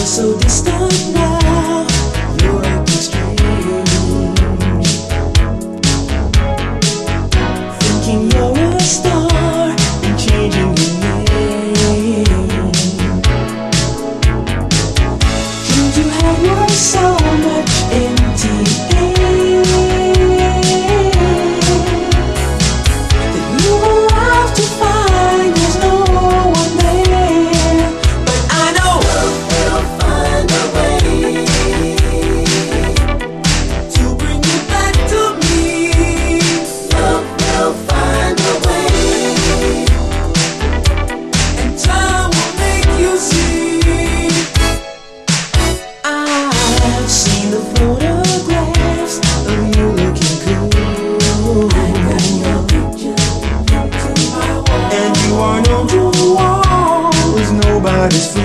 so distant now, you're acting strange. Thinking you're a star and changing your name. Could you have your so much empty air that you arrive to find there's no one there? But I know love will find a way to bring you back to me. Love will find a way, and time will make you see. I've seen the photographs of you looking cool. I got your picture pinned to my wall, and you are no jewel, was nobody's fool.